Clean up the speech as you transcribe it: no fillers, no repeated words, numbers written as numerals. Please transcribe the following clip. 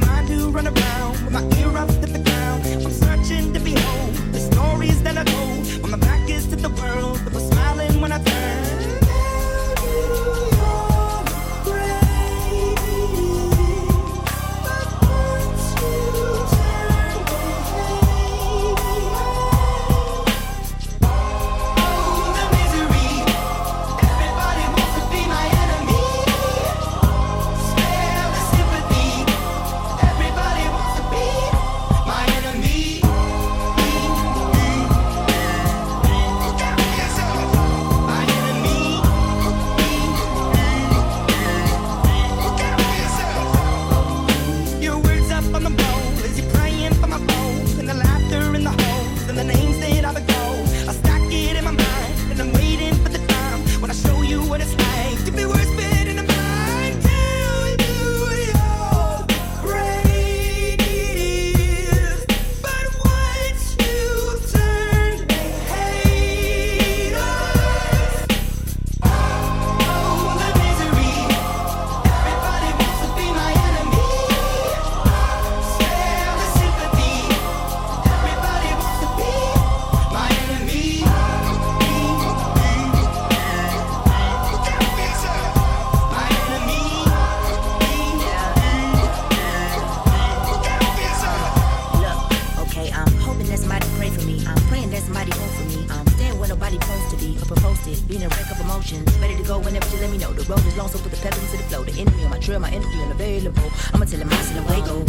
mind to run around with my ear up to the ground. I'm searching to behold the stories that I told when my back is to the world that was smiling when I turned. Ready to go whenever you let me know. The road is long, so put the pedal into the flow. The energy on the energy unavailable. I'ma tell him I still awake.